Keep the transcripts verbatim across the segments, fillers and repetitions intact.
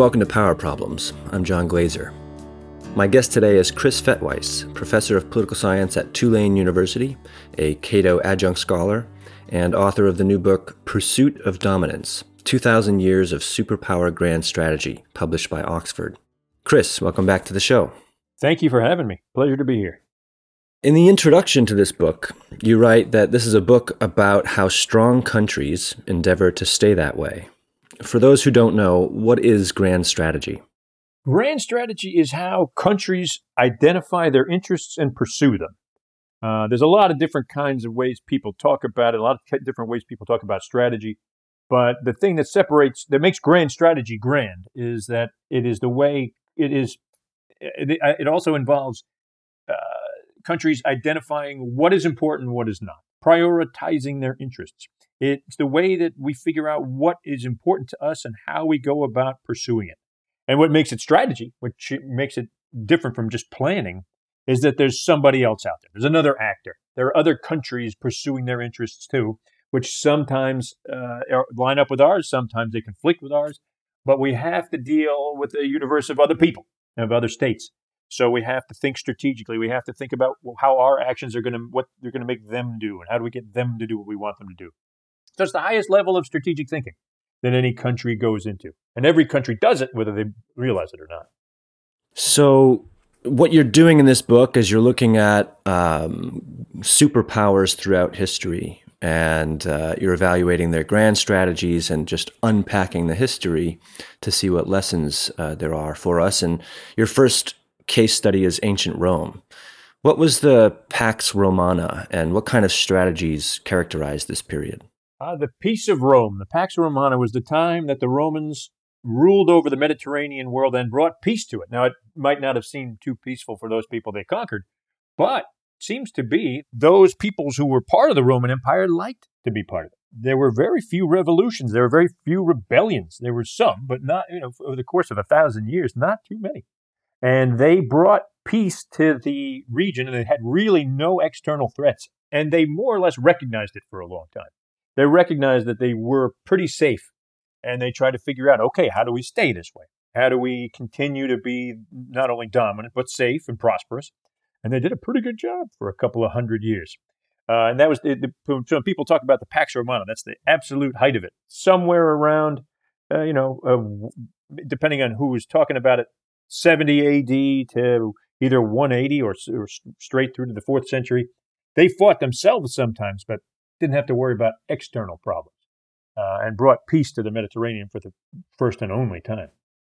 welcome to Power Problems. I'm John Glazer. My guest today is Chris Fettweis, professor of political science at Tulane University, a Cato adjunct scholar, and author of the new book, Pursuit of Dominance, two thousand Years of Superpower Grand Strategy, published by Oxford. Chris, welcome back to the show. Thank you for having me. Pleasure to be here. In the introduction to this book, you write that this is a book about how strong countries endeavor to stay that way. For those who don't know, what is grand strategy? Grand strategy is how countries identify their interests and pursue them. Uh, there's a lot of different kinds of ways people talk about it, a lot of different ways people talk about strategy. But the thing that separates, that makes grand strategy grand, is that it is the way it is. It, it also involves uh, countries identifying what is important and what is not, prioritizing their interests. It's the way that we figure out what is important to us and how we go about pursuing it. And what makes it strategy, which makes it different from just planning, is that there's somebody else out there. There's another actor. There are other countries pursuing their interests too, which sometimes uh, line up with ours, sometimes they conflict with ours. But we have to deal with a universe of other people, of other states. So we have to think strategically. We have to think about how our actions are going to, what they're going to make them do, and how do we get them to do what we want them to do. So it's the highest level of strategic thinking that any country goes into. And every country does it, whether they realize it or not. So what you're doing in this book is you're looking at um, superpowers throughout history, and uh, you're evaluating their grand strategies and just unpacking the history to see what lessons uh, there are for us. And your first case study is ancient Rome. What was the Pax Romana, and what kind of strategies characterized this period? Uh, the Peace of Rome, the Pax Romana, was the time that the Romans ruled over the Mediterranean world and brought peace to it. Now, it might not have seemed too peaceful for those people they conquered, but it seems to be those peoples who were part of the Roman Empire liked to be part of it. There were very few revolutions. There were very few rebellions. There were some, but not, you know, over the course of a thousand years, not too many. And they brought peace to the region, and they had really no external threats. And they more or less recognized it for a long time. They recognized that they were pretty safe, and they tried to figure out, okay, how do we stay this way? How do we continue to be not only dominant, but safe and prosperous? And they did a pretty good job for a couple of hundred years. Uh, and that was, the, the, when people talk about the Pax Romana, that's the absolute height of it. Somewhere around, uh, you know, uh, depending on who was talking about it, seventy A D to either one eighty or, or straight through to the fourth century. They fought themselves sometimes, but didn't have to worry about external problems, uh, and brought peace to the Mediterranean for the first and only time.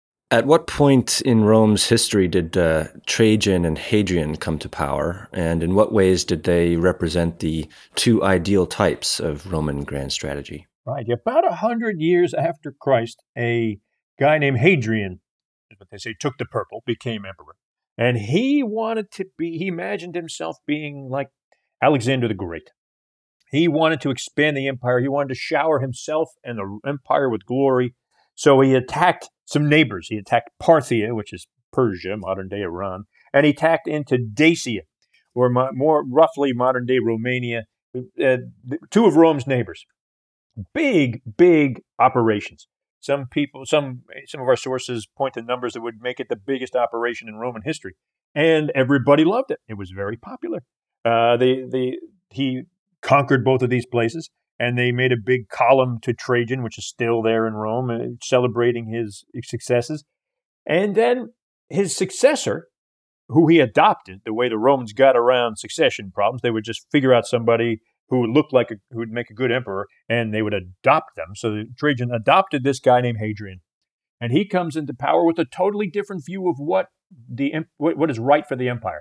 At what point in Rome's history did uh, Trajan and Hadrian come to power, and in what ways did they represent the two ideal types of Roman grand strategy? Right, about a hundred years after Christ, a guy named Hadrian, what they say, took the purple, became emperor, and he wanted to be. He imagined himself being like Alexander the Great. He wanted to expand the empire. He wanted to shower himself and the empire with glory. So he attacked some neighbors. He attacked Parthia, which is Persia, modern-day Iran, and he attacked into Dacia, or mo- more roughly modern-day Romania, uh, two of Rome's neighbors. Big, big operations. Some people, some some of our sources point to numbers that would make it the biggest operation in Roman history, and everybody loved it. It was very popular. Uh, they, they, he conquered both of these places, and they made a big column to Trajan, which is still there in Rome, uh, celebrating his successes. And then his successor, who he adopted, the way the Romans got around succession problems, they would just figure out somebody who would look like a, who would make a good emperor, and they would adopt them. So Trajan adopted this guy named Hadrian, and he comes into power with a totally different view of what the what is right for the empire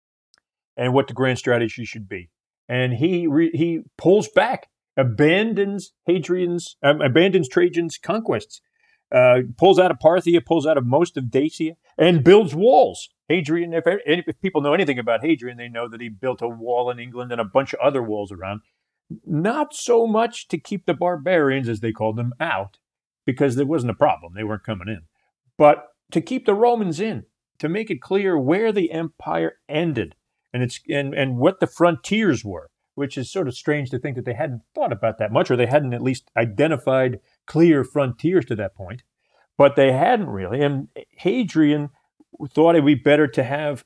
and what the grand strategy should be. And he re, he pulls back, abandons Hadrian's, um, abandons Trajan's conquests, uh, pulls out of Parthia, pulls out of most of Dacia, and builds walls. Hadrian, if, if people know anything about Hadrian, they know that he built a wall in England and a bunch of other walls around. Not so much to keep the barbarians, as they called them, out, because there wasn't a problem. They weren't coming in. But to keep the Romans in, to make it clear where the empire ended and it's and, and what the frontiers were, which is sort of strange to think that they hadn't thought about that much, or they hadn't at least identified clear frontiers to that point. but they hadn't really. And Hadrian thought it would be better to have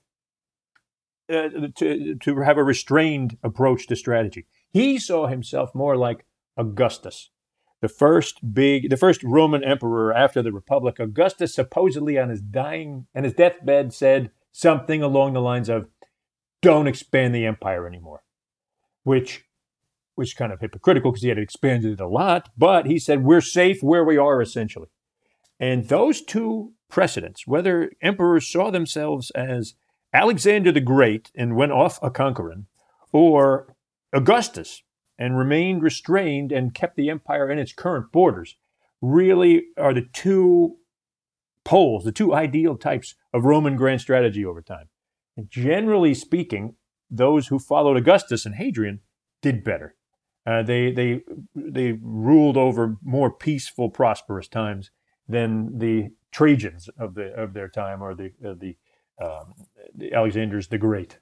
uh, to to have a restrained approach to strategy. He saw himself more like Augustus, the first big, the first Roman emperor after the Republic. Augustus supposedly on his dying and his deathbed said something along the lines of, "Don't expand the empire anymore," which was kind of hypocritical because he had expanded it a lot. But he said, "We're safe where we are," essentially. And those two precedents, whether emperors saw themselves as Alexander the Great and went off a conquering, or Augustus and remained restrained and kept the empire in its current borders, really are the two poles, the two ideal types of Roman grand strategy over time. And generally speaking, those who followed Augustus and Hadrian did better. Uh, they they they ruled over more peaceful, prosperous times than the Trajans of the of their time, or the uh, the, um, the Alexanders the Great.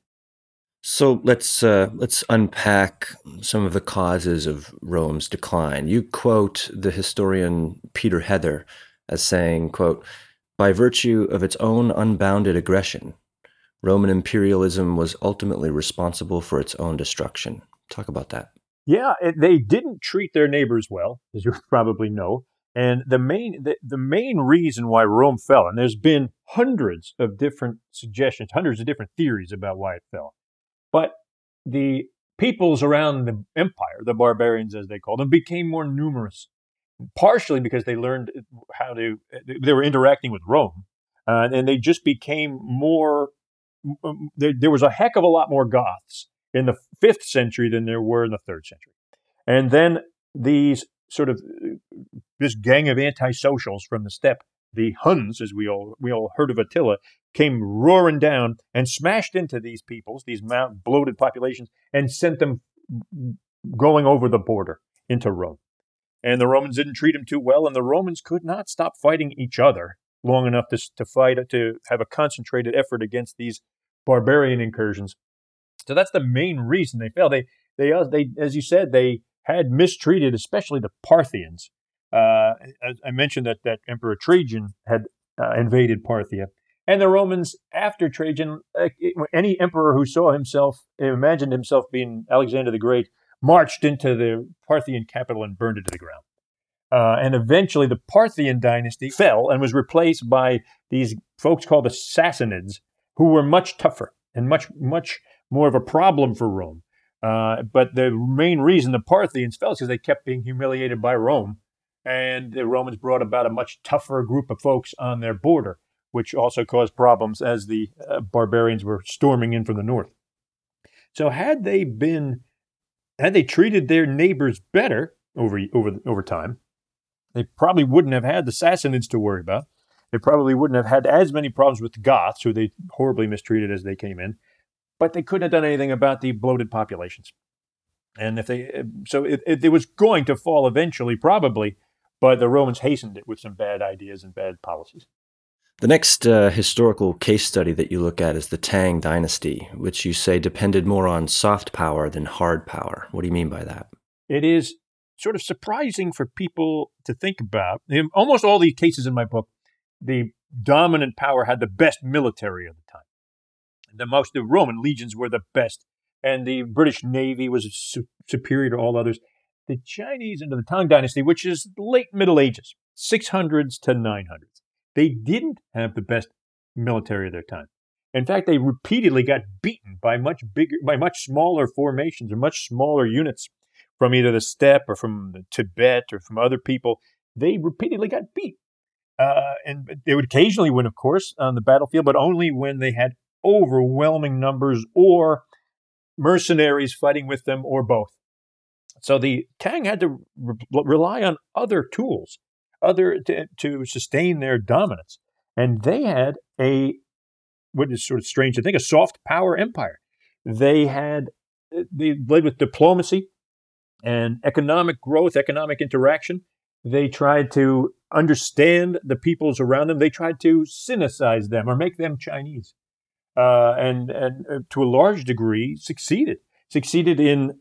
So let's uh, let's unpack some of the causes of Rome's decline. You quote the historian Peter Heather as saying, quote, "By virtue of its own unbounded aggression, Roman imperialism was ultimately responsible for its own destruction." Talk about that. Yeah, it, they didn't treat their neighbors well, as you probably know. And the main the, the main reason why Rome fell, and there's been hundreds of different suggestions, hundreds of different theories about why it fell. But the peoples around the empire, the barbarians as they called them, became more numerous, partially because they learned how to, they were interacting with Rome, uh, and they just became more, there, there was a heck of a lot more Goths in the fifth century than there were in the third century. And then these sort of, this gang of antisocials from the steppe, the Huns, as we all we all heard of Attila, came roaring down and smashed into these peoples, these bloated populations, and sent them going over the border into Rome. And the Romans didn't treat them too well, and the Romans could not stop fighting each other long enough to, to fight, to have a concentrated effort against these barbarian incursions. So that's the main reason they fell. They, they, they, as you said, they had mistreated, especially the Parthians. Uh, I mentioned that, that Emperor Trajan had uh, invaded Parthia. And the Romans, after Trajan, uh, any emperor who saw himself, imagined himself being Alexander the Great, marched into the Parthian capital and burned it to the ground. Uh, and eventually the Parthian dynasty fell and was replaced by these folks called the Sassanids, who were much tougher and much, much more of a problem for Rome. Uh, but the main reason the Parthians fell is because they kept being humiliated by Rome. And the Romans brought about a much tougher group of folks on their border, which also caused problems as the uh, barbarians were storming in from the north. So had they been, had they treated their neighbors better over over over time, they probably wouldn't have had the Sassanids to worry about. They probably wouldn't have had as many problems with the Goths, who they horribly mistreated as they came in. But they couldn't have done anything about the bloated populations. And if they, so it, it, it was going to fall eventually, probably. But the Romans hastened it with some bad ideas and bad policies. The next uh, historical case study that you look at is the Tang Dynasty, which you say depended more on soft power than hard power. What do you mean by that? It is sort of surprising for people to think about. In almost all the cases in my book, the dominant power had the best military of the time. The most, the Roman legions were the best, and the British Navy was su- superior to all others. The Chinese into the Tang Dynasty, which is late Middle Ages, six hundreds to nine hundreds, they didn't have the best military of their time. In fact, they repeatedly got beaten by much bigger, by much smaller formations or much smaller units from either the steppe or from the Tibet or from other people. They repeatedly got beat. Uh, and they would occasionally win, of course, on the battlefield, but only when they had overwhelming numbers or mercenaries fighting with them or both. So the Tang had to re- rely on other tools, other to, to sustain their dominance. And they had a, what is sort of strange to think, a soft power empire. They had, they led with diplomacy and economic growth, economic interaction. They tried to understand the peoples around them. They tried to Sinicize them or make them Chinese. Uh, and, and uh, to a large degree succeeded, succeeded in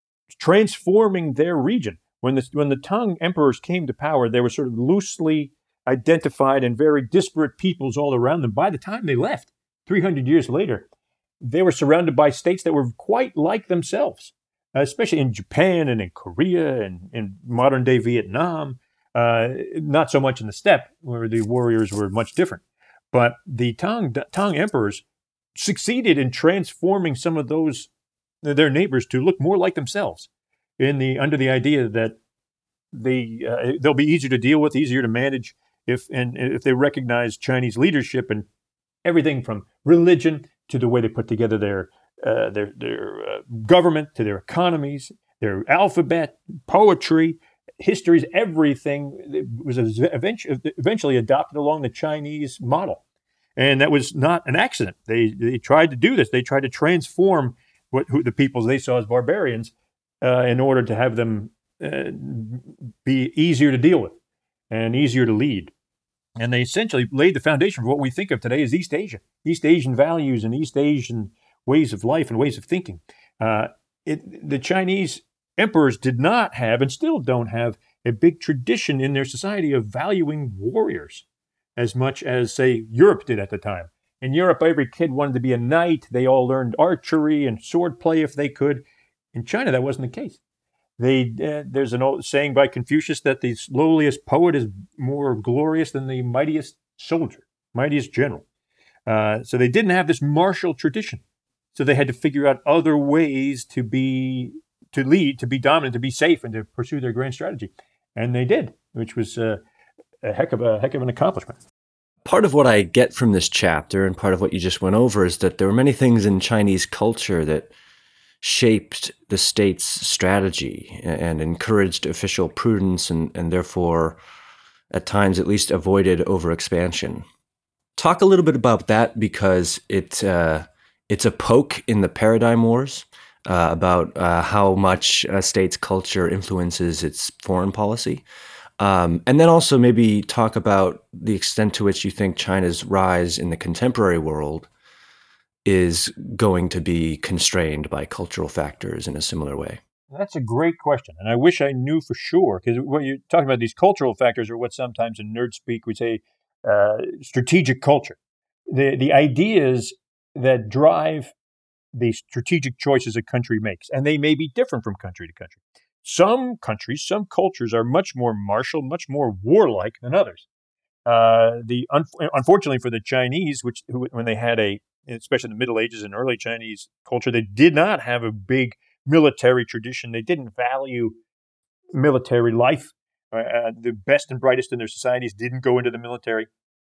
transforming their region. When the, when the Tang emperors came to power, they were sort of loosely identified and very disparate peoples all around them. By the time they left, three hundred years later, they were surrounded by states that were quite like themselves, especially in Japan and in Korea and in modern-day Vietnam. Uh, not so much in the steppe, where the warriors were much different. But the Tang, Tang emperors succeeded in transforming some of those, their neighbors, to look more like themselves, in the under the idea that they uh, they'll be easier to deal with, easier to manage if and if they recognize Chinese leadership and everything from religion to the way they put together their uh, their their uh, government, to their economies, their alphabet, poetry, histories, everything was eventually eventually adopted along the Chinese model. And that was not an accident. They they tried to do this. They tried to transform what who, the peoples they saw as barbarians uh, in order to have them uh, be easier to deal with and easier to lead. And they essentially laid the foundation for what we think of today as East Asia, East Asian values and East Asian ways of life and ways of thinking. Uh, it, the Chinese emperors did not have, and still don't have, a big tradition in their society of valuing warriors as much as, say, Europe did at the time. In Europe, every kid wanted to be a knight. They all learned archery and swordplay if they could. In China, that wasn't the case. They, uh, there's an old saying by Confucius that the lowliest poet is more glorious than the mightiest soldier, mightiest general. Uh, so they didn't have this martial tradition. So they had to figure out other ways to be, to lead, to be dominant, to be safe, and to pursue their grand strategy. And they did, which was uh, a heck of a heck of an accomplishment. Part of what I get from this chapter, and part of what you just went over, is that there were many things in Chinese culture that shaped the state's strategy and encouraged official prudence, and, and therefore, at times at least, avoided overexpansion. Talk a little bit about that, because it uh, it's a poke in the paradigm wars uh, about uh, how much a state's culture influences its foreign policy. Um, and then also maybe talk about the extent to which you think China's rise in the contemporary world is going to be constrained by cultural factors in a similar way. That's a great question. And I wish I knew for sure, because what you're talking about, these cultural factors, are what sometimes in nerd speak we say uh, strategic culture. The, the ideas that drive the strategic choices a country makes, and they may be different from country to country. Some countries, some cultures are much more martial, much more warlike than others. Uh, the un- unfortunately for the Chinese, which who, when they had a, especially in the Middle Ages and early Chinese culture, they did not have a big military tradition. They didn't value military life. Uh, the best and brightest in their societies didn't go into the military,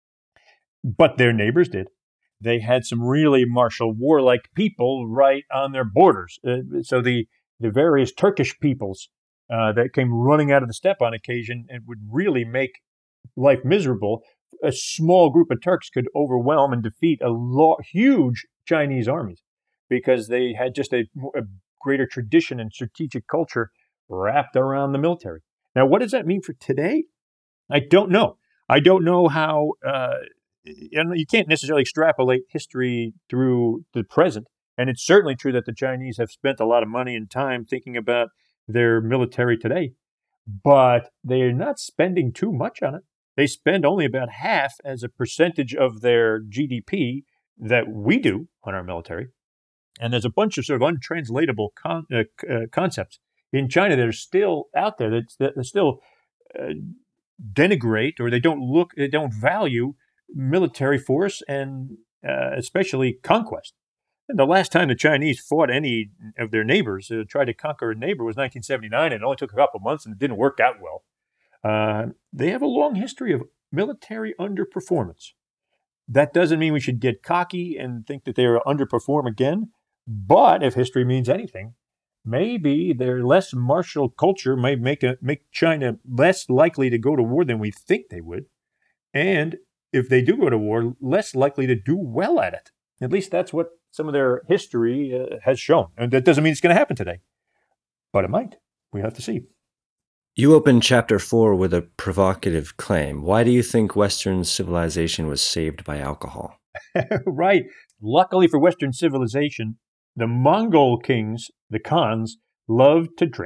but their neighbors did. They had some really martial, warlike people right on their borders. Uh, so the the various Turkish peoples uh, that came running out of the steppe on occasion and would really make life miserable, a small group of Turks could overwhelm and defeat a lo- huge Chinese armies, because they had just a, a greater tradition and strategic culture wrapped around the military. Now, what does that mean for today? I don't know. I don't know how, uh, and you can't necessarily extrapolate history through the present. And it's certainly true that the Chinese have spent a lot of money and time thinking about their military today, but they're not spending too much on it. They spend only about half as a percentage of their G D P that we do on our military. And there's a bunch of sort of untranslatable con- uh, uh, concepts in China that are still out there that, that still uh, denigrate, or they don't look, they don't value military force, and uh, especially conquest. And the last time the Chinese fought any of their neighbors, uh, tried to conquer a neighbor, was nineteen seventy-nine, and it only took a couple months, and it didn't work out well. Uh, they have a long history of military underperformance. That doesn't mean we should get cocky and think that they are underperform again. But if history means anything, maybe their less martial culture may make a, make China less likely to go to war than we think they would. And if they do go to war, less likely to do well at it. At least that's what some of their history uh, has shown. And that doesn't mean it's going to happen today, but it might. We have to see. You open chapter four with a provocative claim. Why do you think Western civilization was saved by alcohol? Right. Luckily for Western civilization, the Mongol kings, the Khans, loved to drink.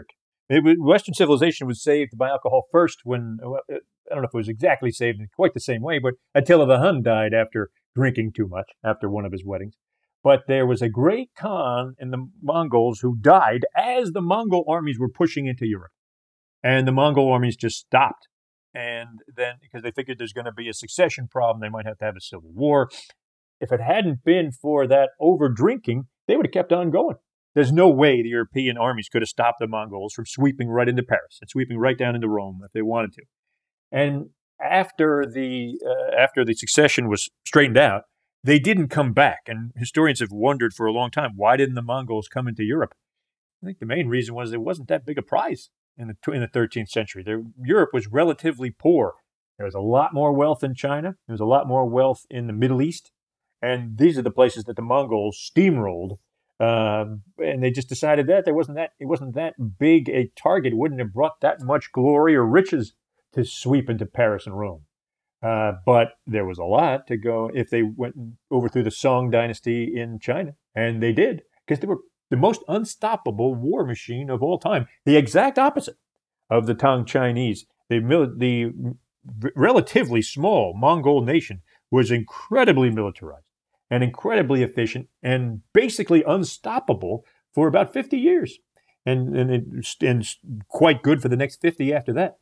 It was, Western civilization was saved by alcohol first when, well, I don't know if it was exactly saved in quite the same way, but Attila the Hun died after drinking too much after one of his weddings. But there was a great Khan in the Mongols who died as the Mongol armies were pushing into Europe. And the Mongol armies just stopped. And then, because they figured there's going to be a succession problem, they might have to have a civil war. If it hadn't been for that over drinking, they would have kept on going. There's no way the European armies could have stopped the Mongols from sweeping right into Paris and sweeping right down into Rome if they wanted to. And after the uh, after the succession was straightened out, they didn't come back. And historians have wondered for a long time, why didn't the Mongols come into Europe? I think the main reason was there wasn't that big a prize in the in the thirteenth century. There, Europe was relatively poor. There was a lot more wealth in China. There was a lot more wealth in the Middle East. And these are the places that the Mongols steamrolled. Uh, and they just decided that there wasn't that it wasn't that big a target. It wouldn't have brought that much glory or riches to sweep into Paris and Rome. Uh, but there was a lot to go if they went and overthrew the Song dynasty in China. And they did, because they were the most unstoppable war machine of all time. The exact opposite of the Tang Chinese. The, the relatively small Mongol nation was incredibly militarized and incredibly efficient and basically unstoppable for about fifty years. And, and, it, and quite good for the next fifty after that.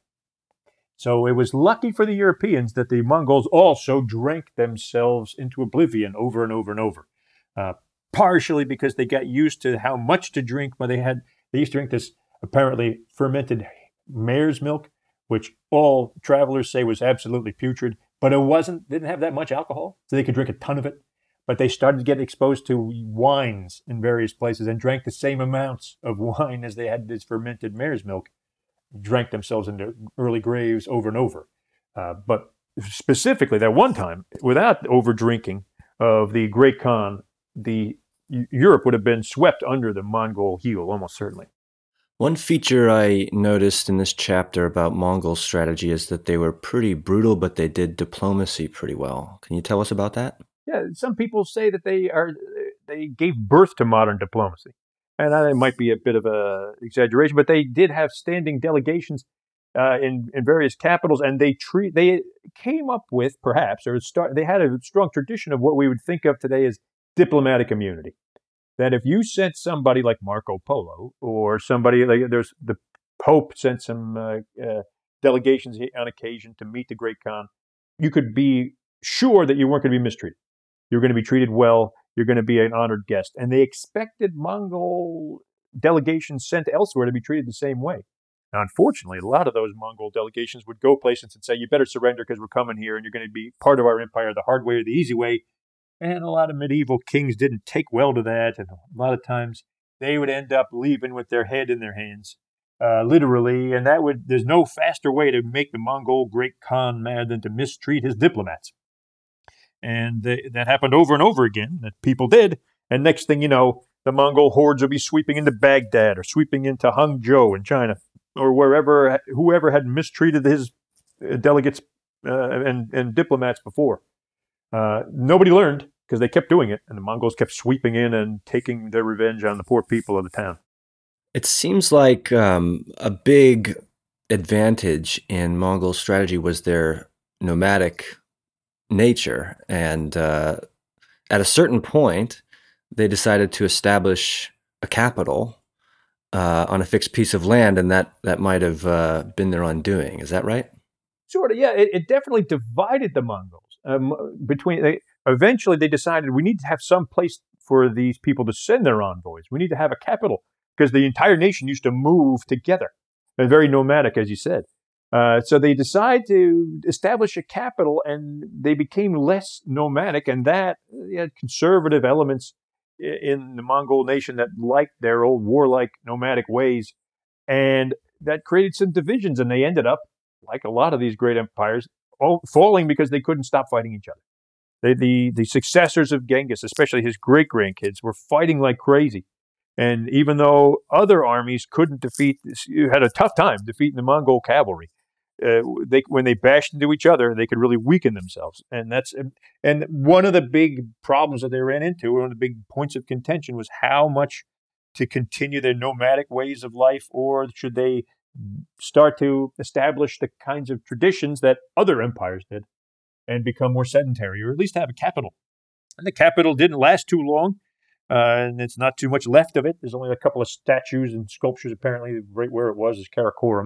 So it was lucky for the Europeans that the Mongols also drank themselves into oblivion over and over and over. Uh, partially because they got used to how much to drink, but they had they used to drink this apparently fermented mare's milk, which all travelers say was absolutely putrid, but it wasn't, didn't have that much alcohol, so they could drink a ton of it. But they started to get exposed to wines in various places and drank the same amounts of wine as they had this fermented mare's milk, drank themselves into early graves over and over. Uh, but specifically, that one time, without over drinking of the Great Khan, the Europe would have been swept under the Mongol heel, almost certainly. One feature I noticed in this chapter about Mongol strategy is that they were pretty brutal, but they did diplomacy pretty well. Can you tell us about that? Yeah, some people say that they are they gave birth to modern diplomacy. And it might be a bit of a exaggeration, but they did have standing delegations uh, in in various capitals, and they treat they came up with perhaps or start they had a strong tradition of what we would think of today as diplomatic immunity. That if you sent somebody like Marco Polo or somebody like there's the Pope sent some uh, uh, delegations on occasion to meet the Great Khan, you could be sure that you weren't going to be mistreated. You're going to be treated well. You're going to be an honored guest. And they expected Mongol delegations sent elsewhere to be treated the same way. Now, unfortunately, a lot of those Mongol delegations would go places and say, you better surrender because we're coming here and you're going to be part of our empire the hard way or the easy way. And a lot of medieval kings didn't take well to that. And a lot of times they would end up leaving with their head in their hands, uh, literally. And that would there's no faster way to make the Mongol Great Khan mad than to mistreat his diplomats. And th- that happened over and over again, that people did. And next thing you know, the Mongol hordes would be sweeping into Baghdad or sweeping into Hangzhou in China or wherever, whoever had mistreated his delegates uh, and, and diplomats before. Uh, nobody learned because they kept doing it, and the Mongols kept sweeping in and taking their revenge on the poor people of the town. It seems like um, a big advantage in Mongol strategy was their nomadic nature. And uh, at a certain point, they decided to establish a capital uh, on a fixed piece of land, and that, that might have uh, been their undoing. Is that right? Sort of, yeah. It, it definitely divided the Mongols. Um, between they, eventually, they decided we need to have some place for these people to send their envoys. We need to have a capital because the entire nation used to move together. They're very nomadic, as you said. Uh, so they decided to establish a capital, and they became less nomadic, and that you had conservative elements in the Mongol nation that liked their old warlike nomadic ways, and that created some divisions, and they ended up, like a lot of these great empires, all falling because they couldn't stop fighting each other. They, the, the successors of Genghis, especially his great-grandkids, were fighting like crazy. And even though other armies couldn't defeat, you had a tough time defeating the Mongol cavalry. Uh, they when they bashed into each other, they could really weaken themselves, and that's and one of the big problems that they ran into, one of the big points of contention, was how much to continue their nomadic ways of life, or should they start to establish the kinds of traditions that other empires did and become more sedentary, or at least have a capital? And the capital didn't last too long, uh, and it's not too much left of it. There's only a couple of statues and sculptures, apparently, right where it was is Karakorum.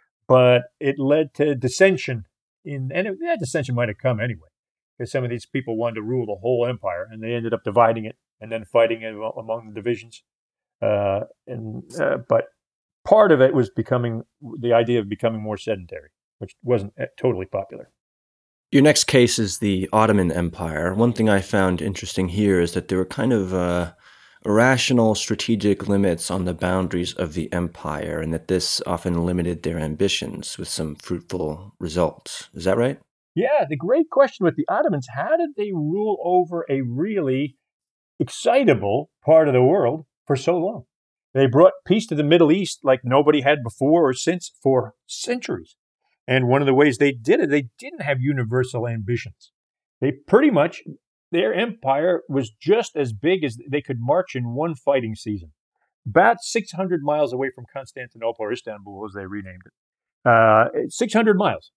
But it led to dissension, in, and it, that dissension might have come anyway, because some of these people wanted to rule the whole empire, and they ended up dividing it and then fighting it among the divisions. Uh, and uh, but part of it was becoming the idea of becoming more sedentary, which wasn't totally popular. Your next case is the Ottoman Empire. One thing I found interesting here is that there were kind of uh, irrational strategic limits on the boundaries of the empire, and that this often limited their ambitions with some fruitful results. Is that right? Yeah, the great question with the Ottomans, how did they rule over a really excitable part of the world for so long? They brought peace to the Middle East like nobody had before or since for centuries. And one of the ways they did it, they didn't have universal ambitions. They pretty much, their empire was just as big as they could march in one fighting season. About six hundred miles away from Constantinople, or Istanbul as they renamed it. Uh, six hundred miles.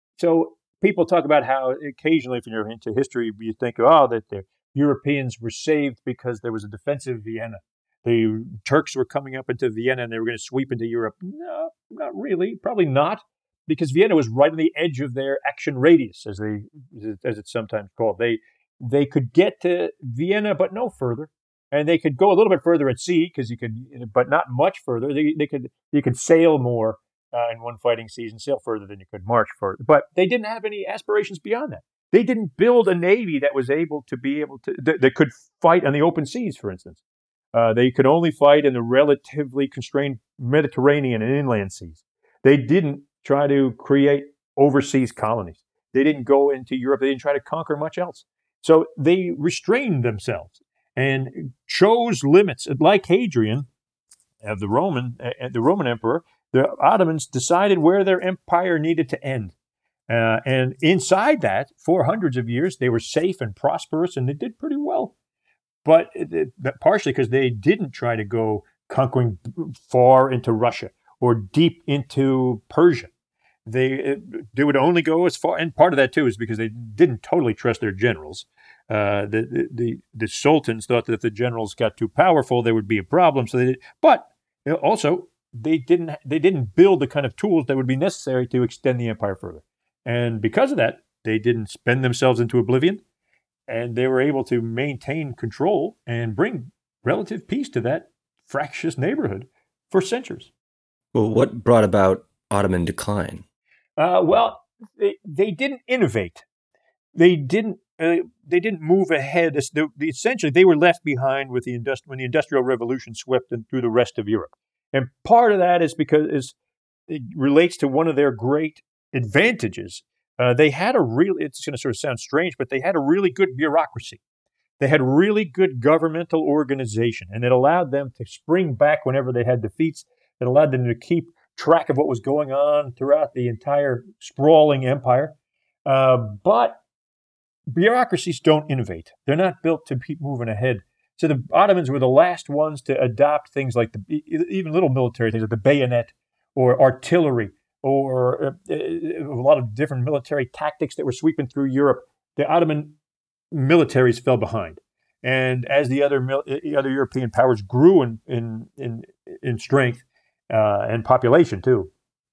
So people talk about how occasionally, if you're into history, you think, oh, that the Europeans were saved because there was a defensive Vienna. The Turks were coming up into Vienna and they were going to sweep into Europe. No, not really. Probably not. Because Vienna was right on the edge of their action radius, as they, as it's sometimes called. They, they could get to Vienna, but no further, and they could go a little bit further at sea because you could, but not much further. They, they could, you could sail more uh, in one fighting season, sail further than you could march further. But they didn't have any aspirations beyond that. They didn't build a navy that was able to be able to that, that could fight on the open seas, for instance. Uh, they could only fight in the relatively constrained Mediterranean and inland seas. They didn't try to create overseas colonies. They didn't go into Europe. They didn't try to conquer much else. So they restrained themselves and chose limits. Like Hadrian, of the Roman, uh, the Roman emperor, the Ottomans decided where their empire needed to end. Uh, and inside that, for hundreds of years, they were safe and prosperous, and they did pretty well. But it, it, partially because they didn't try to go conquering far into Russia or deep into Persia. They they would only go as far, and part of that too is because they didn't totally trust their generals. Uh, the, the the sultans thought that if the generals got too powerful, there would be a problem. So they did, but you know, also they didn't they didn't build the kind of tools that would be necessary to extend the empire further. And because of that, they didn't spend themselves into oblivion, and they were able to maintain control and bring relative peace to that fractious neighborhood for centuries. Well, what brought about Ottoman decline? Uh, well, they, they didn't innovate. They didn't. Uh, they didn't move ahead. The, the, essentially, they were left behind with the industri- when the Industrial Revolution swept them through the rest of Europe. And part of that is because is, it relates to one of their great advantages. Uh, they had a real. It's going to sort of sound strange, but they had a really good bureaucracy. They had really good governmental organization, and it allowed them to spring back whenever they had defeats. It allowed them to keep track of what was going on throughout the entire sprawling empire. Uh, but bureaucracies don't innovate. They're not built to keep moving ahead. So the Ottomans were the last ones to adopt things like the even little military things like the bayonet or artillery or uh, a lot of different military tactics that were sweeping through Europe. The Ottoman militaries fell behind. And as the other the other European powers grew in in in, in strength, Uh, and population too,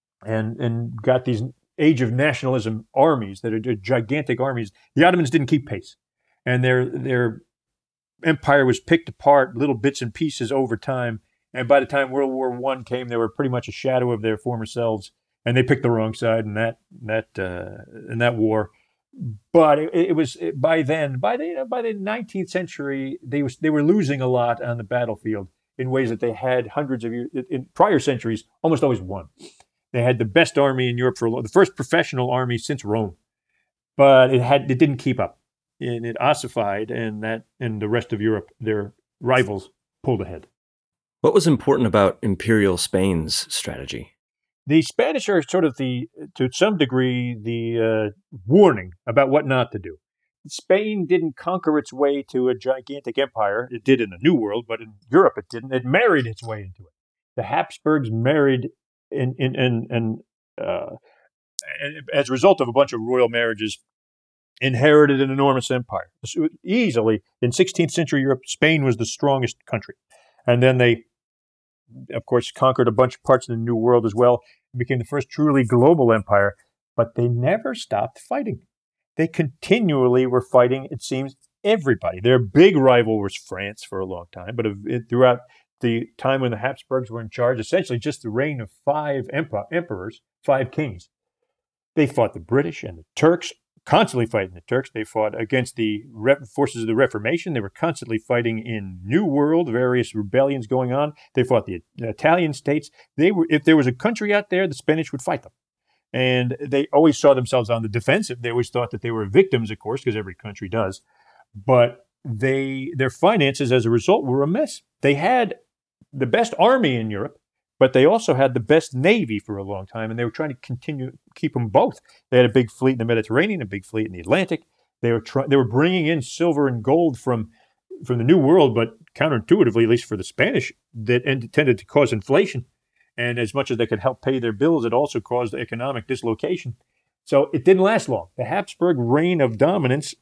and and got these age of nationalism armies that are gigantic armies. The Ottomans didn't keep pace, and their their empire was picked apart, little bits and pieces over time. And by the time World War One came, they were pretty much a shadow of their former selves, and they picked the wrong side in that that uh, in that war. But it, it was it, by then, by the by the nineteenth century, they was they were losing a lot on the battlefield in ways that they had hundreds of years in prior centuries, almost always won. They had the best army in Europe for a long, the first professional army since Rome, but it had it didn't keep up, and it ossified, and that and the rest of Europe, their rivals pulled ahead. What was important about Imperial Spain's strategy? The Spanish are sort of the, to some degree, the uh, warning about what not to do. Spain didn't conquer its way to a gigantic empire. It did in the New World, but in Europe it didn't. It married its way into it. The Habsburgs married in in in, in uh, as a result of a bunch of royal marriages, inherited an enormous empire. Easily, in sixteenth century Europe, Spain was the strongest country. And then they, of course, conquered a bunch of parts of the New World as well, and became the first truly global empire. But they never stopped fighting. They continually were fighting, it seems, everybody. Their big rival was France for a long time, but throughout the time when the Habsburgs were in charge, essentially just the reign of five emperors, five kings. They fought the British and the Turks, constantly fighting the Turks. They fought against the forces of the Reformation. They were constantly fighting in New World, various rebellions going on. They fought the Italian states. They were, if there was a country out there, the Spanish would fight them. And they always saw themselves on the defensive. They always thought that they were victims, of course, because every country does. But they, their finances, as a result, were a mess. They had the best army in Europe, but they also had the best navy for a long time, and they were trying to continue keep them both. They had a big fleet in the Mediterranean, a big fleet in the Atlantic. They were try- they were bringing in silver and gold from from the New World, but counterintuitively, at least for the Spanish, that tended to cause inflation. And as much as they could help pay their bills, it also caused economic dislocation. So it didn't last long. The Habsburg reign of dominance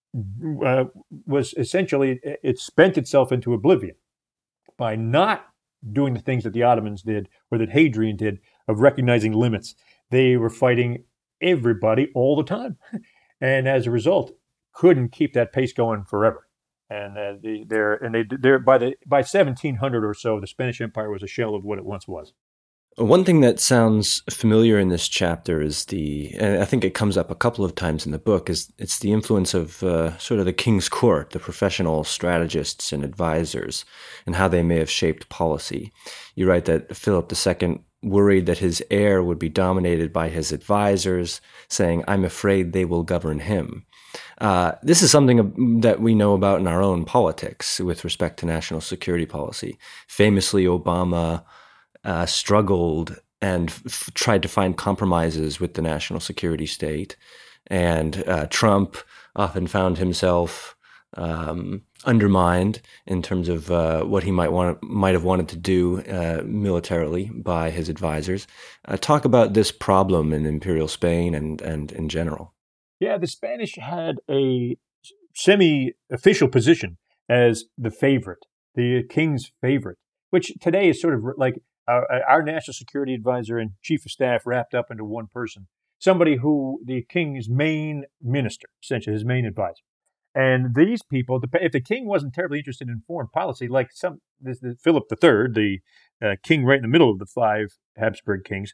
uh, was essentially, it spent itself into oblivion by not doing the things that the Ottomans did or that Hadrian did of recognizing limits. They were fighting everybody all the time. And as a result, couldn't keep that pace going forever. And uh, they, they're, and they, they're, by the by seventeen hundred or so, the Spanish Empire was a shell of what it once was. One thing that sounds familiar in this chapter is the, and I think it comes up a couple of times in the book, is it's the influence of uh, sort of the king's court, the professional strategists and advisors, and how they may have shaped policy. You write that Philip the Second worried that his heir would be dominated by his advisors, saying, "I'm afraid they will govern him." Uh, this is something that we know about in our own politics with respect to national security policy. Famously, Obama Uh, struggled and f- tried to find compromises with the national security state. And uh, Trump often found himself um, undermined in terms of uh, what he might want might have wanted to do uh, militarily by his advisors. Uh, talk about this problem in imperial Spain and, and in general. Yeah, the Spanish had a semi-official position as the favorite, the king's favorite, which today is sort of like Our, our national security advisor and chief of staff wrapped up into one person, somebody who the king's main minister, essentially his main advisor. And these people, if the king wasn't terribly interested in foreign policy, like some this, this Philip the Third, the uh, king right in the middle of the five Habsburg kings,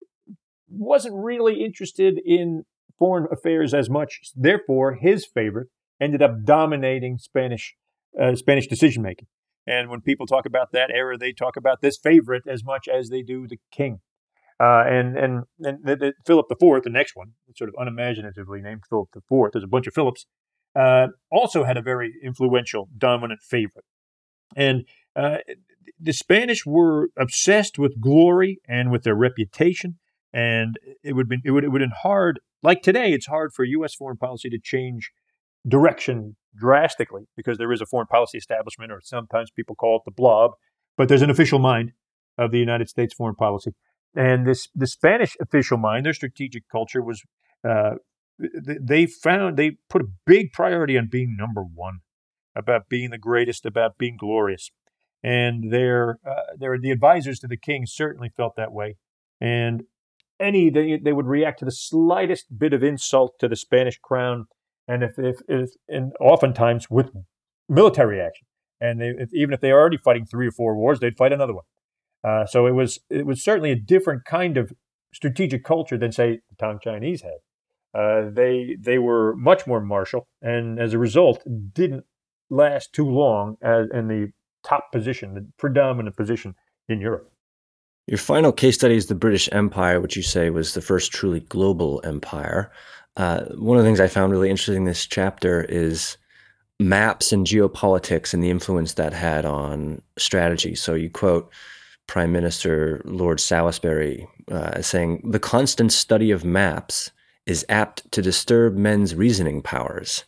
wasn't really interested in foreign affairs as much. Therefore, his favorite ended up dominating Spanish uh, Spanish decision making. And when people talk about that era, they talk about this favorite as much as they do the king. Uh, and and, and the, the Philip the Fourth, the next one, sort of unimaginatively named Philip the Fourth, there's a bunch of Philips, uh, also had a very influential, dominant favorite. And uh, the Spanish were obsessed with glory and with their reputation. And it would be it would it would have been hard, like today, it's hard for U S foreign policy to change direction drastically because there is a foreign policy establishment, or sometimes people call it the blob, but there's an official mind of the United States foreign policy. And this the Spanish official mind, their strategic culture was, uh, they found, they put a big priority on being number one, about being the greatest, about being glorious. And their, uh, their the advisors to the king certainly felt that way. And any, they, they would react to the slightest bit of insult to the Spanish crown. And if, if, if and oftentimes with military action, and they, if, even if they are already fighting three or four wars, they'd fight another one. Uh, so it was it was certainly a different kind of strategic culture than, say, the Tang Chinese had. Uh, they they were much more martial, and as a result, didn't last too long as in the top position, the predominant position in Europe. Your final case study is the British Empire, which you say was the first truly global empire. Uh, one of the things I found really interesting in this chapter is maps and geopolitics and the influence that had on strategy. So you quote Prime Minister Lord Salisbury uh, as saying, "The constant study of maps is apt to disturb men's reasoning powers.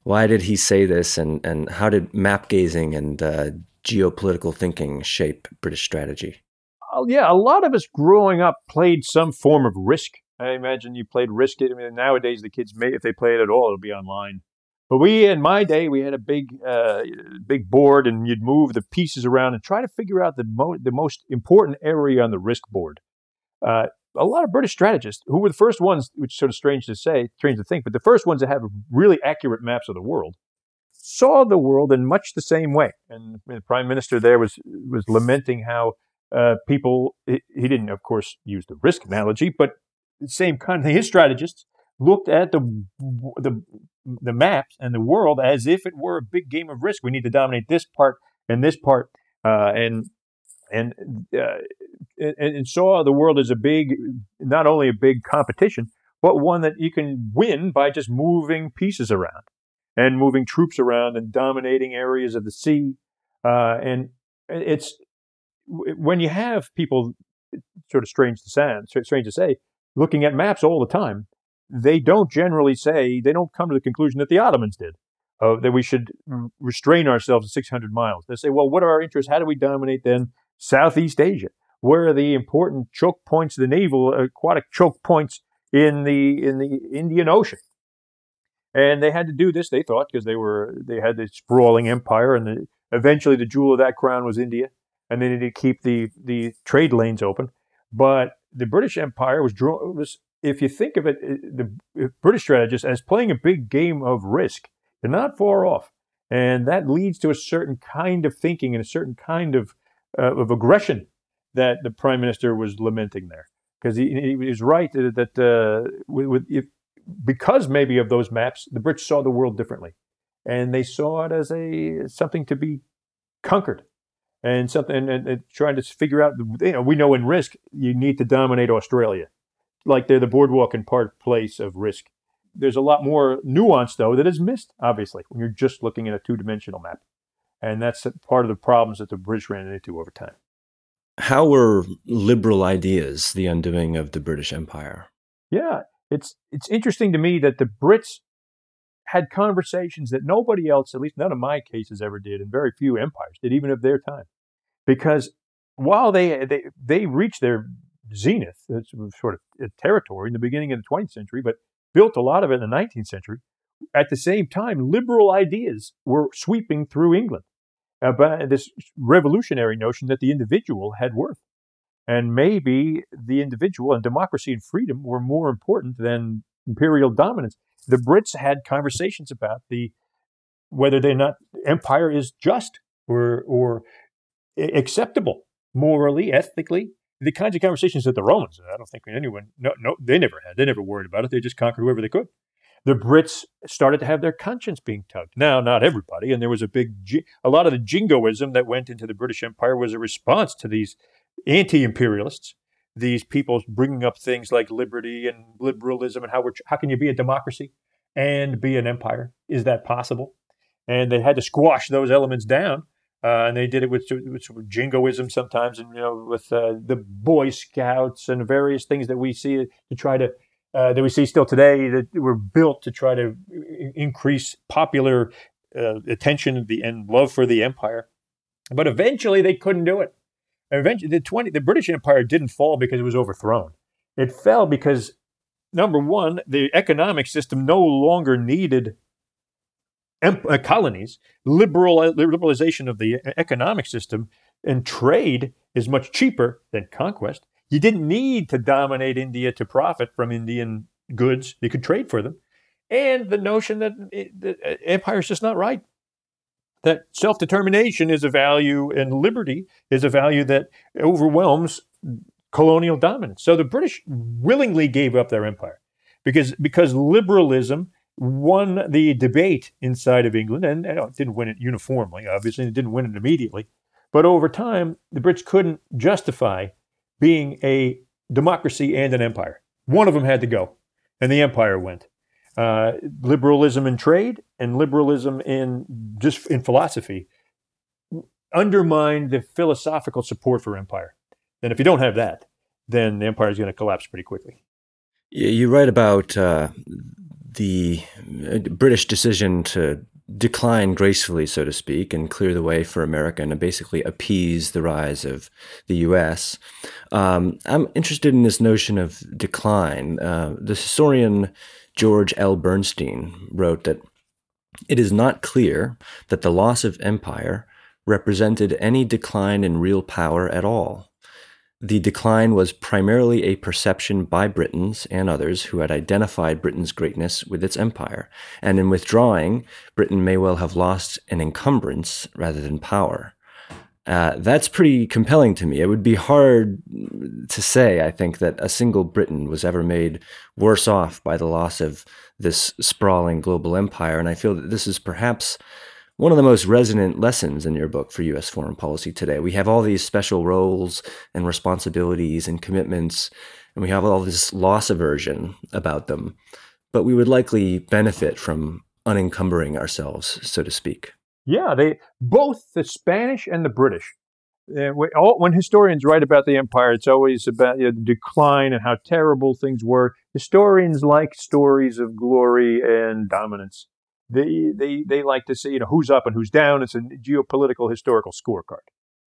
Why did he say this, and, and how did map gazing and uh, geopolitical thinking shape British strategy? Oh, yeah, a lot of us growing up played some form of Risk. I imagine you played Risk. I mean, nowadays the kids may, if they play it at all, it'll be online. But we, in my day, we had a big, uh, big board, and you'd move the pieces around and try to figure out the mo- the most important area on the Risk board. Uh, a lot of British strategists, who were the first ones, which is sort of strange to say, strange to think, but the first ones to have really accurate maps of the world, saw the world in much the same way. And the prime minister there was was lamenting how uh, people, he, he didn't, of course, use the Risk analogy, but the same kind of, his strategists looked at the, the, the maps and the world as if it were a big game of Risk. We need to dominate this part and this part. Uh, and and, uh, and and saw the world as a big, not only a big competition, but one that you can win by just moving pieces around and moving troops around and dominating areas of the sea. Uh, and it's when you have people, sort of strange to sound, strange to say, looking at maps all the time, they don't generally say, they don't come to the conclusion that the Ottomans did, uh, that we should restrain ourselves at six hundred miles. They say, well, what are our interests? How do we dominate then Southeast Asia? Where are the important choke points, the naval aquatic choke points in the in the Indian Ocean? And they had to do this, they thought, because they were they had this sprawling empire, and the, eventually the jewel of that crown was India, and they needed to keep the the trade lanes open. But the British Empire was drawn was, if you think of it, the British strategists as playing a big game of Risk. They're not far off, and that leads to a certain kind of thinking and a certain kind of uh, of aggression that the prime minister was lamenting there, because he, he was right that uh, with, with if, because maybe of those maps, the Brits saw the world differently, and they saw it as a something to be conquered, and something and, and, and trying to figure out. You know, we know in Risk you need to dominate Australia, like they're the boardwalk and park place of Risk. There's a lot more nuance though that is missed, obviously, when you're just looking at a two-dimensional map, and that's part of the problems that the British ran into over time. How were liberal ideas the undoing of the British Empire? Yeah, it's it's interesting to me that the Brits had conversations that nobody else, at least none of my cases, ever did, and very few empires did, even of their time. Because while they they, they reached their zenith, sort of territory in the beginning of the twentieth century, but built a lot of it in the nineteenth century, at the same time, liberal ideas were sweeping through England about this revolutionary notion that the individual had worth. And maybe the individual and democracy and freedom were more important than imperial dominance. The Brits had conversations about the whether or not empire is just or or acceptable morally, ethically. The kinds of conversations that the Romans, I don't think anyone, no, no, they never had. They never worried about it. They just conquered whoever they could. The Brits started to have their conscience being tugged. Now, not everybody, and there was a big, a lot of the jingoism that went into the British Empire was a response to these anti-imperialists, these people bringing up things like liberty and liberalism and how we're, how can you be a democracy and be an empire? Is that possible? And they had to squash those elements down, uh, and they did it with, with sort of jingoism sometimes, and you know, with uh, the Boy Scouts and various things that we see to try to uh, that we see still today that were built to try to increase popular uh, attention and love for the empire. But eventually, they couldn't do it. Eventually, the twenty the British Empire didn't fall because it was overthrown. It fell because, number one, the economic system no longer needed em- uh, colonies. Liberal liberalization of the economic system and trade is much cheaper than conquest. You didn't need to dominate India to profit from Indian goods. You could trade for them. And the notion that it, the empire is just not right. That self-determination is a value and liberty is a value that overwhelms colonial dominance. So the British willingly gave up their empire because, because liberalism won the debate inside of England, and you know, it didn't win it uniformly, obviously, and it didn't win it immediately. But over time, the Brits couldn't justify being a democracy and an empire. One of them had to go, and the empire went. Uh, liberalism in trade and liberalism in just in philosophy undermine the philosophical support for empire. And if you don't have that, then the empire is going to collapse pretty quickly. You write about uh, the British decision to decline gracefully, so to speak, and clear the way for America and to basically appease the rise of the U S. Um, I'm interested in this notion of decline. Uh, the historian George L. Bernstein wrote that it is not clear that the loss of empire represented any decline in real power at all. The decline was primarily a perception by Britons and others who had identified Britain's greatness with its empire, and in withdrawing, Britain may well have lost an encumbrance rather than power. Uh, that's pretty compelling to me. It would be hard to say, I think, that a single Briton was ever made worse off by the loss of this sprawling global empire, and I feel that this is perhaps one of the most resonant lessons in your book for U S foreign policy today. We have all these special roles and responsibilities and commitments, and we have all this loss aversion about them, but we would likely benefit from unencumbering ourselves, so to speak. Yeah, they both the Spanish and the British. Uh, we, all, when historians write about the empire, it's always about you know, the decline and how terrible things were. Historians like stories of glory and dominance. They they they like to say, you know, who's up and who's down. It's a geopolitical historical scorecard.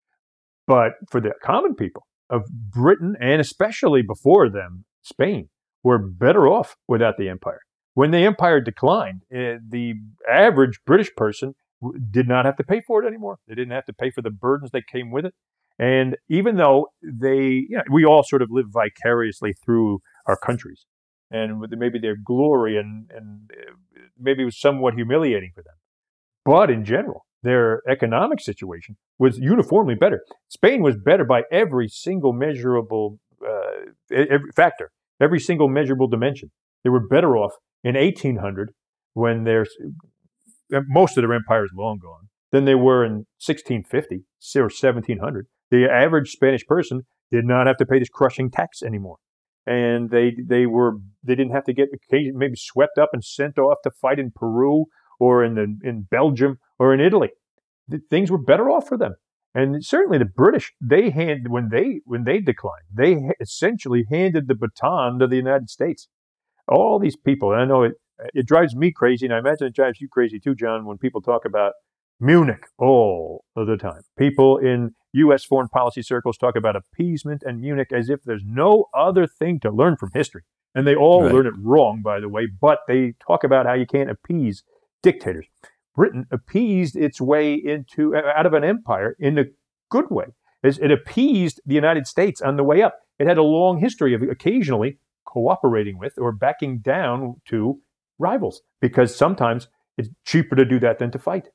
But for the common people of Britain, and especially before them, Spain, were better off without the empire. When the empire declined, uh, the average British person did not have to pay for it anymore. They didn't have to pay for the burdens that came with it. And even though they, you know, we all sort of live vicariously through our countries, and with maybe their glory and, and maybe it was somewhat humiliating for them. But in general, their economic situation was uniformly better. Spain was better by every single measurable uh, every factor, every single measurable dimension. They were better off in eighteen hundred when their most of their empire is long gone than they were in sixteen fifty or seventeen hundred. The average Spanish person did not have to pay this crushing tax anymore. And they they were they didn't have to get maybe swept up and sent off to fight in Peru or in the in Belgium or in Italy. The, things were better off for them. And certainly the British, they hand when they when they declined, they essentially handed the baton to the United States. All these people, and I know it it drives me crazy, and I imagine it drives you crazy too, John, when people talk about Munich all of the time. People in U S foreign policy circles talk about appeasement and Munich as if there's no other thing to learn from history. And they all right. learn it wrong, by the way, but they talk about how you can't appease dictators. Britain appeased its way into out of an empire in a good way. It appeased the United States on the way up. It had a long history of occasionally cooperating with or backing down to rivals, because sometimes it's cheaper to do that than to fight.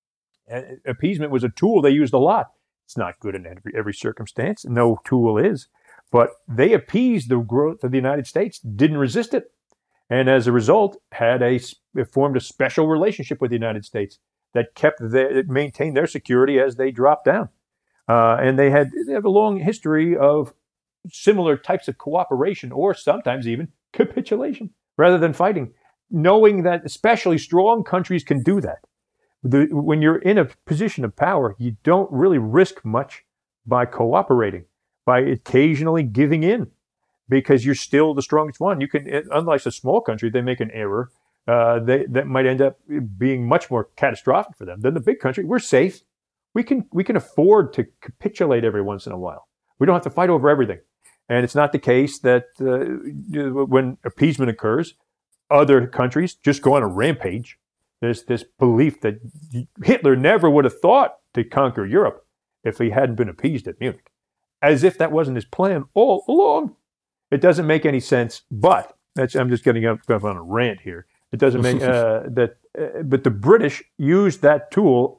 And appeasement was a tool they used a lot. It's not good in every, every circumstance. No tool is. But they appeased the growth of the United States, didn't resist it. And as a result, had a formed a special relationship with the United States that kept their, it maintained their security as they dropped down. Uh, and they had they have a long history of similar types of cooperation, or sometimes even capitulation, rather than fighting, knowing that especially strong countries can do that. The, when you're in a position of power, you don't really risk much by cooperating, by occasionally giving in, because you're still the strongest one. You can, unlike a small country, they make an error uh, they, that might end up being much more catastrophic for them than the big country. We're safe. We can we can afford to capitulate every once in a while. We don't have to fight over everything. And it's not the case that uh, when appeasement occurs, other countries just go on a rampage. There's this belief that Hitler never would have thought to conquer Europe if he hadn't been appeased at Munich, as if that wasn't his plan all along. It doesn't make any sense, but that's, I'm just getting up on a rant here. It doesn't make uh, that, uh, but the British used that tool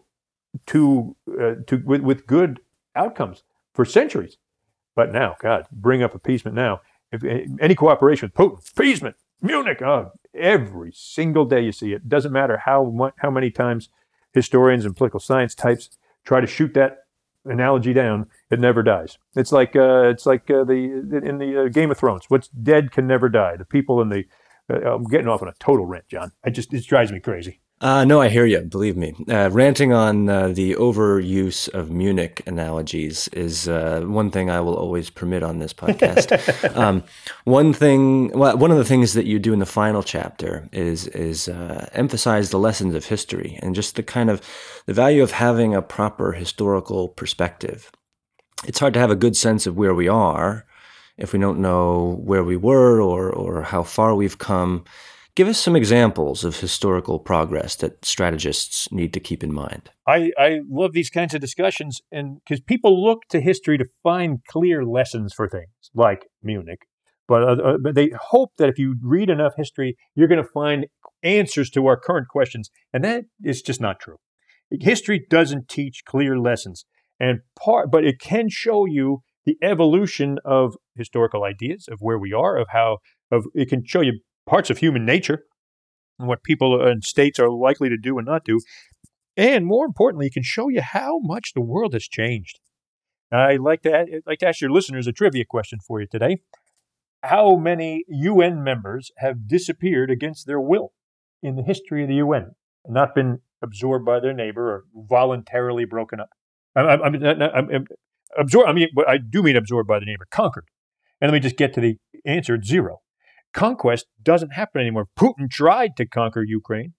to uh, to with, with good outcomes for centuries. But now, God, bring up appeasement now. If any cooperation with Putin, appeasement, Munich, oh, every single day you see it. Doesn't matter how much, how many times historians and political science types try to shoot that analogy down, it never dies. It's like uh, it's like uh, the in the uh, Game of Thrones. What's dead can never die. The people in the uh, I'm getting off on a total rant, John. I just it drives me crazy. Uh, no, I hear you. Believe me. Uh, ranting on uh, the overuse of Munich analogies is uh, one thing I will always permit on this podcast. Um, one thing, well, one of the things that you do in the final chapter is is uh, emphasize the lessons of history and just the kind of the value of having a proper historical perspective. It's hard to have a good sense of where we are if we don't know where we were or or how far we've come. Give us some examples of historical progress that strategists need to keep in mind. I, I love these kinds of discussions, and because people look to history to find clear lessons for things like Munich, but, uh, but they hope that if you read enough history, you're going to find answers to our current questions, and that is just not true. History doesn't teach clear lessons, and part, but it can show you the evolution of historical ideas, of where we are, of how, of it can show you parts of human nature and what people and states are likely to do and not do. And more importantly, it can show you how much the world has changed. I'd like to, I'd like to ask your listeners a trivia question for you today. How many U N members have disappeared against their will in the history of the U N, not been absorbed by their neighbor or voluntarily broken up? I, I, I mean, I'm, I'm, absorbed, I mean, I do mean absorbed by the neighbor, conquered. And let me just get to the answer, it's zero. Conquest doesn't happen anymore. Putin tried to conquer Ukraine.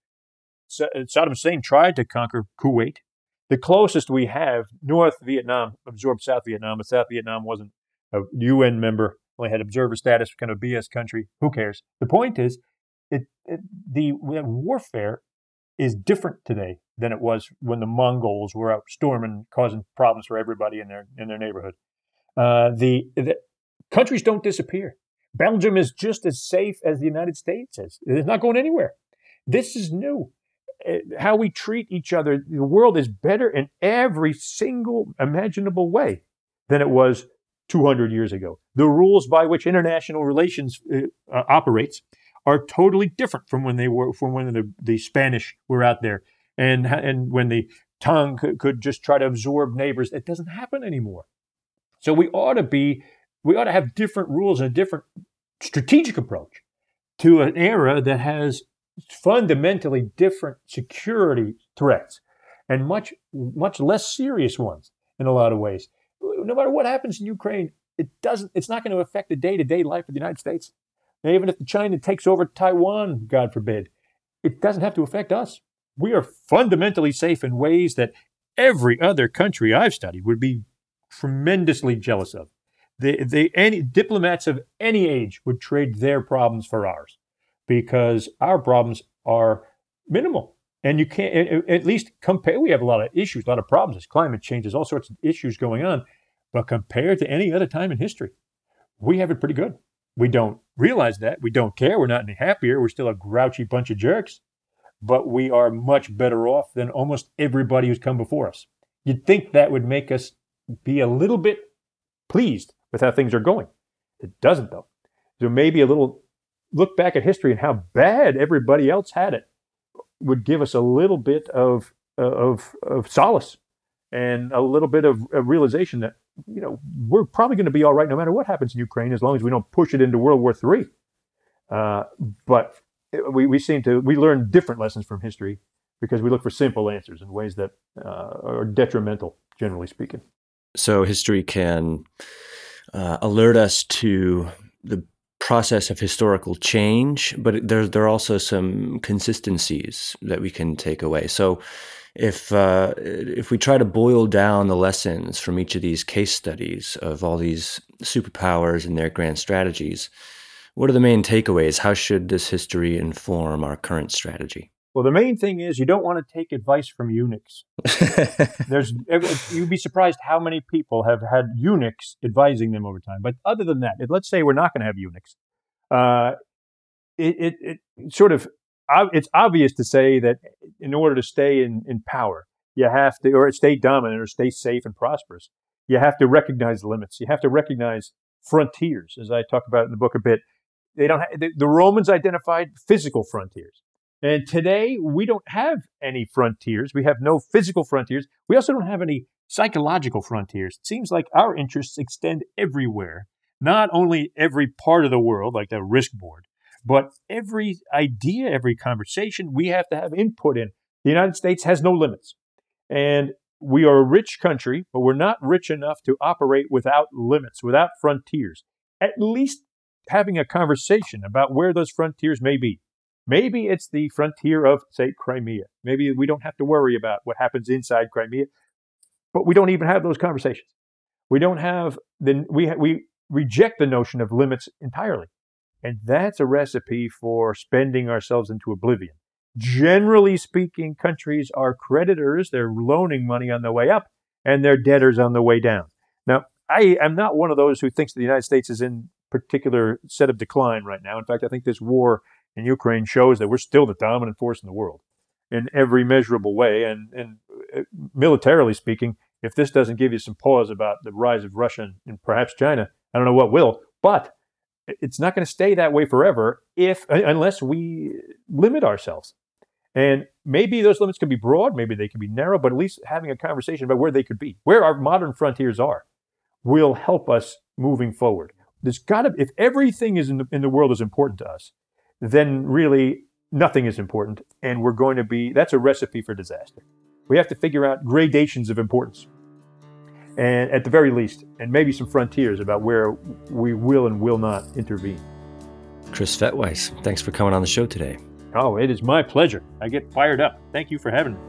Saddam Hussein tried to conquer Kuwait. The closest we have, North Vietnam absorbed South Vietnam, but South Vietnam wasn't a U N member, only had observer status, kind of a B S country. Who cares? The point is, it, it, the warfare is different today than it was when the Mongols were out storming, causing problems for everybody in their in their neighborhood. Uh, the, the countries don't disappear. Belgium is just as safe as the United States is. It's not going anywhere. This is new. How we treat each other, the world is better in every single imaginable way than it was two hundred years ago. The rules by which international relations uh, uh, operates are totally different from when they were, from when the, the Spanish were out there, and and when the Tang could, could just try to absorb neighbors. It doesn't happen anymore. So we ought to be, we ought to have different rules and a different strategic approach to an era that has fundamentally different security threats and much, much less serious ones in a lot of ways. No matter what happens in Ukraine, it doesn't, it's not going to affect the day-to-day life of the United States. And even if China takes over Taiwan, God forbid, it doesn't have to affect us. We are fundamentally safe in ways that every other country I've studied would be tremendously jealous of. They, they, any diplomats of any age would trade their problems for ours, because our problems are minimal. And you can't, at least compare, we have a lot of issues, a lot of problems. There's climate change, there's all sorts of issues going on. But compared to any other time in history, we have it pretty good. We don't realize that. We don't care. We're not any happier. We're still a grouchy bunch of jerks. But we are much better off than almost everybody who's come before us. You'd think that would make us be a little bit pleased with how things are going. It doesn't, though. So maybe a little look back at history and how bad everybody else had it would give us a little bit of of, of solace and a little bit of, of realization that, you know, we're probably going to be all right no matter what happens in Ukraine, as long as we don't push it into World War Three. Uh, but we, we seem to, we learn different lessons from history because we look for simple answers in ways that uh, are detrimental, generally speaking. So history can uh, alert us to the process of historical change, but there, there are also some consistencies that we can take away. So if uh, if we try to boil down the lessons from each of these case studies of all these superpowers and their grand strategies, what are the main takeaways? How should this history inform our current strategy? Well, the main thing is you don't want to take advice from eunuchs. There's, you'd be surprised how many people have had eunuchs advising them over time. But other than that, let's say we're not going to have eunuchs. Uh, it, it, it sort of, it's obvious to say that in order to stay in, in power, you have to, or stay dominant or stay safe and prosperous, you have to recognize limits. You have to recognize frontiers, as I talk about in the book a bit. They don't. Ha- the, the Romans identified physical frontiers. And today, we don't have any frontiers. We have no physical frontiers. We also don't have any psychological frontiers. It seems like our interests extend everywhere, not only every part of the world, like the risk board, But every idea, every conversation, we have to have input in. The United States has no limits. And we are a rich country, but we're not rich enough to operate without limits, without frontiers. At least having a conversation about where those frontiers may be. Maybe it's the frontier of, say, Crimea. Maybe we don't have to worry about what happens inside Crimea, but we don't even have those conversations. We don't have the we we reject the notion of limits entirely, and that's a recipe for spending ourselves into oblivion. Generally speaking, countries are creditors. They're loaning money on the way up, and they're debtors on the way down. Now, I am not one of those who thinks the United States is in particular set of decline right now. In fact, I think this war in Ukraine shows that we're still the dominant force in the world in every measurable way. And, and militarily speaking, if this doesn't give you some pause about the rise of Russia and perhaps China, I don't know what will. But it's not going to stay that way forever if unless we limit ourselves. And maybe those limits can be broad, maybe they can be narrow, but at least having a conversation about where they could be, where our modern frontiers are, will help us moving forward. There's got to, if everything is in the, in the world is important to us, then really nothing is important, and we're going to be, that's a recipe for disaster. We have to figure out gradations of importance, and at the very least, and maybe some frontiers about where we will and will not intervene. Chris Fettweis, thanks for coming on the show today. Oh, it is my pleasure. I get fired up. Thank you for having me.